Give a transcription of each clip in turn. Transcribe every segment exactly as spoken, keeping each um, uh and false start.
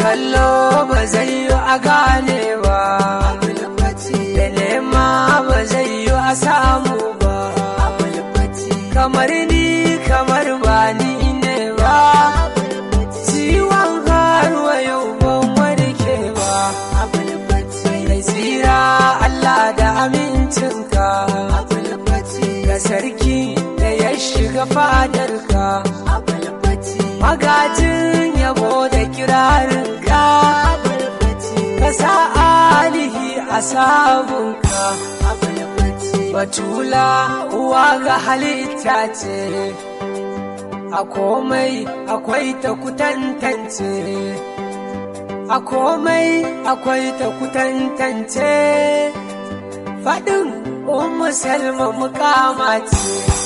kallo ba zai yi a gane ba, da nema ba zai yi a samu ba, kamar ni kamar ba ni ne ba, ciwon haruwa yau ban warke ba, mai tsira Allah da amincinka, ga sarki da ya shiga fadarka, magajin yabo da kirarinka, ka sa alihi a sabunka, batula uwa ga halitta ce, a komai akwai ta kutantance, a komai akwai ta kutantance, faɗin ummu salma mukama ce,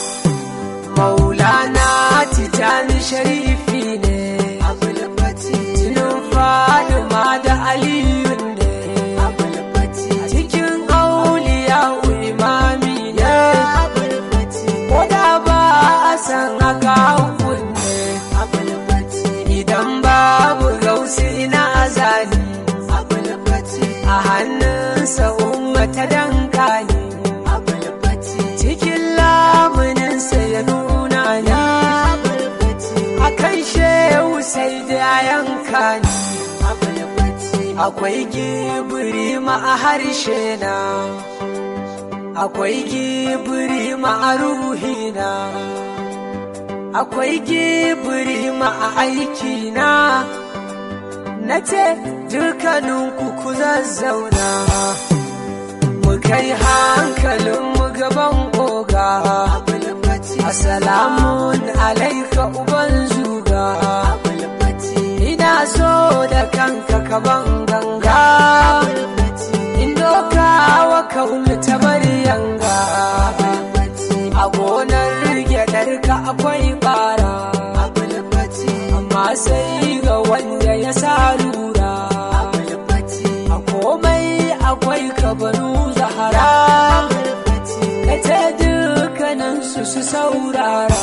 maulana tijani sharifi ne, jinin fadima da aliyu ne, cikin auliya imami ne, ko da ba a san haka hukun ne, idan babu gausi ina azali, a hannunsa ummata danka ne, cikin lamuninsa ya nuna ni, a kan shehu sai da yanka ni, akwai gibiri ma a harshe na, akwai gibiri ma a ruhina, akwai gibiri ma a aikina, na ce dukkaninku ku zazzauna, mu kai hankalinmu gaban oga, assalamun alaika uban zuga, ina so da kanka kaban ganga, in doka wa kaunu ta bari yanga, a gonar gyaɗarka akwai bara, amma sai ga wanda ya sa lura, a komai akwai kabaru zahara, ka ce dukkaninsu su saurara,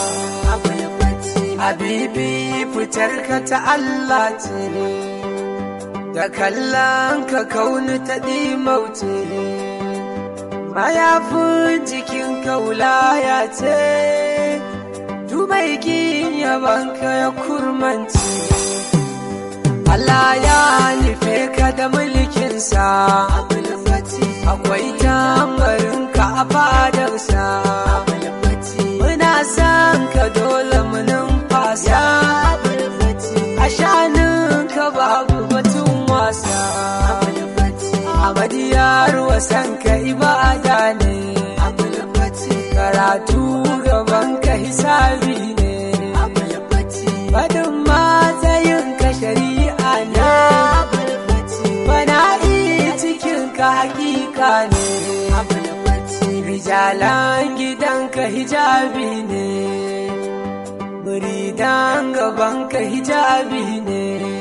habibi fitarka ta Allah ce, da kallon ka kauni ta ɗimauce, mayafin jikin kaulaya ce, dubai kin yabanka ya kurmance, Allah ya nufe ka da mulkinsa, akwai tambarinka a fadarsa, muna son ka dole mu numfasa, a shaninka babu batun wasa, Amadiyar wasan ka ibada ne, karatu gaban ka hisabi ne, faɗin matsayin ka shari'a ne, fana'i cikin ka hakika ne, rijalan gidanka hijabi ne, muridan gabanka hijabi ne,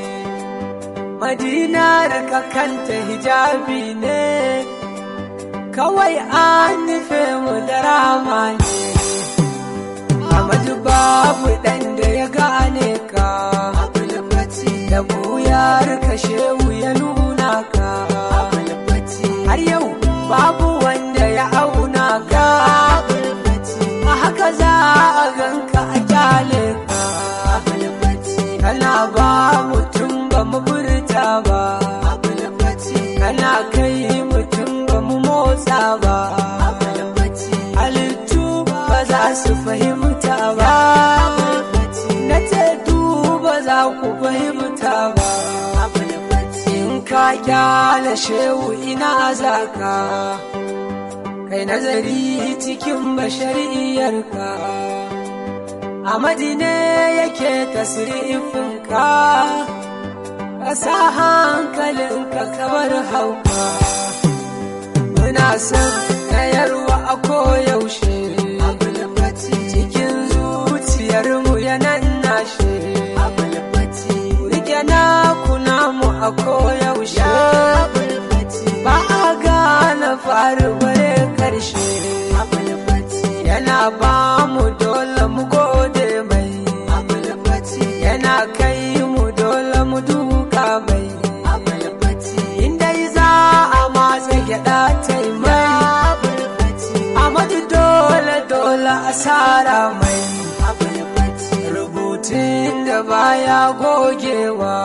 madinar ka kanta hijabi ne, kawai an nufe mu da rama ne, Amadu babu ɗan da ya gane ka, da buyar ka shehu ya nuna ka, har yau babu wanda ya auna ka, a haka za a ganka a kyale ka, kana ba mutum ba mu furta ba, kana kai mutum ba mu motsa ba, halittu ba za su fahimta ba, na ce ba za ku fahimta ba, in ka kyale shehu ina zaka, kai nazari cikin bashariyarka, Amadi ne yake tasirifinka, ka sa hankalinka kamar hauka, muna son kayarwa a koyaushe, cikin zuciyarmu yanan nashe, rike na kuna mu a koyaushe, ba a gane faru bare karshe, yana ba mu dole mu gode mai, yana kai mu dole mu duka mai, da baya gogewa,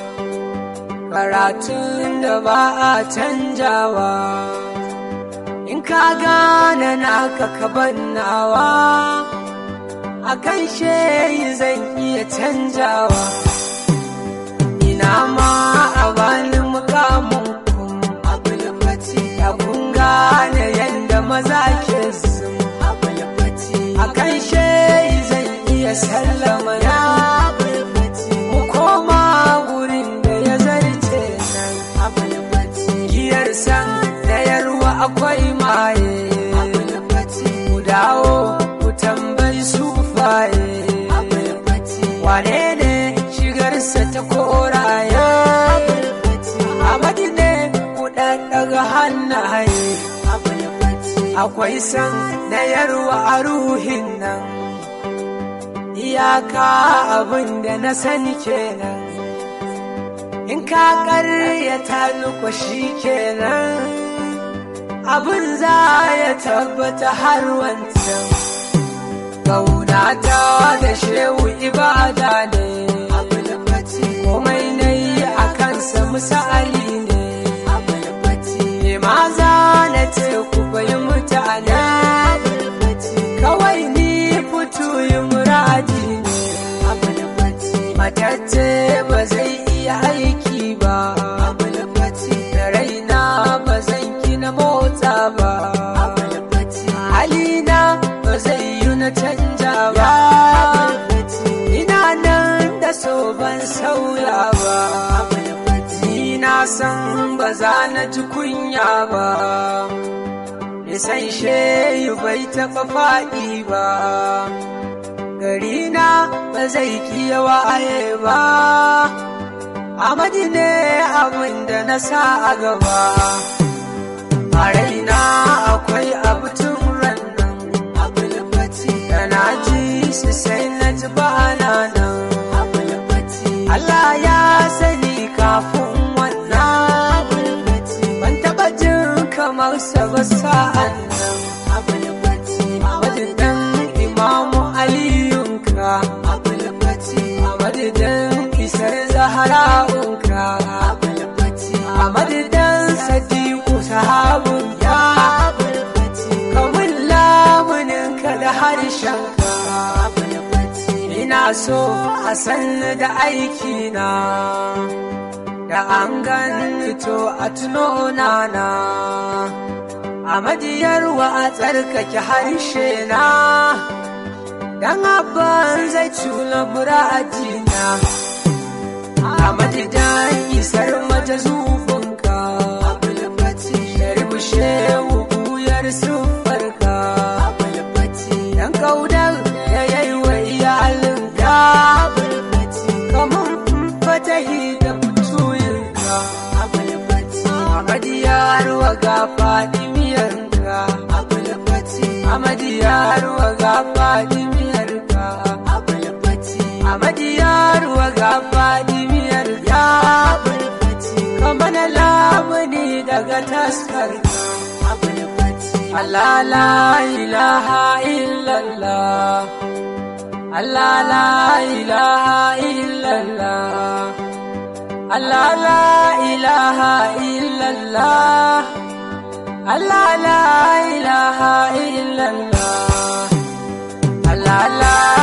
karatun da ba a canjawa. In ka gane naka ka bannawa, a kan shehi zan iya canjawa. Ina ma a bani mukamin kun abulfati, ya kun gane yadda maza ke sun abulfati. A kan shehi zan iya sallama ya abulfati, mu koma gurin da ya zarce nan abulfati. Giyar san da yarwa akwai maye abulfati, ku dawo ku tambayi sufaye abulfati. Wane ne shigarsa ta koraye Amadi ne ku ɗaɗɗaga hannaye akwai san na yarwa a ruhin nan, iyaka abin da na sani kenan. In ka ƙaryata nuka shi kenan, abin za ya tabbata har wancan. Ƙaunata da shehu ibada ne, komai na yi a kansa misali ne. Me maza na ce ku bayi mutane, kawai ni fito yi muradi ne. Matacce ba zai iya aiki ba, da raina ba zan gina motsa ba, halina ba zai yi na canja ba. Ina nan da so ban sauya ba, ni na san ba za na ji kunya ba. Nisan shehu bai taɓa faɗi ba, garina ba zai kiya waye ba. Amadi ne abin da na sa a gaba, a raina akwai abu tun rannan da na ji su sai na ji ba na nan. Allah ya sani kafin wannan, ban taɓa jin kamar sa ba sa'an nan. Madadin Imamu Aliyunka, madadin isar Zahra'unka, a madadin Sadiku sahabunka, kamun lamuninka da harshenka. Ina so a sanni da aikina, da an gani to a tuno nana. A madiyarwa a tsarkake harshe na, dan abban zai cula muradina. A madidan isar mata zufunka, sharbu shehu buyar sufarka, dan kaudar da yayi wa iyalinka, kamun fatahi da fituyinka. A madiyarwa ga fadimiyarka, a madiyarwa ga fadimiyarka, a madiyarwa ga fadimiyarka, kamar lamuni daga taskarka. Allah la ilaha illallah, Allah la ilaha illallah, Allah la ilaha illallah, Allah la ilaha illallah, Allah la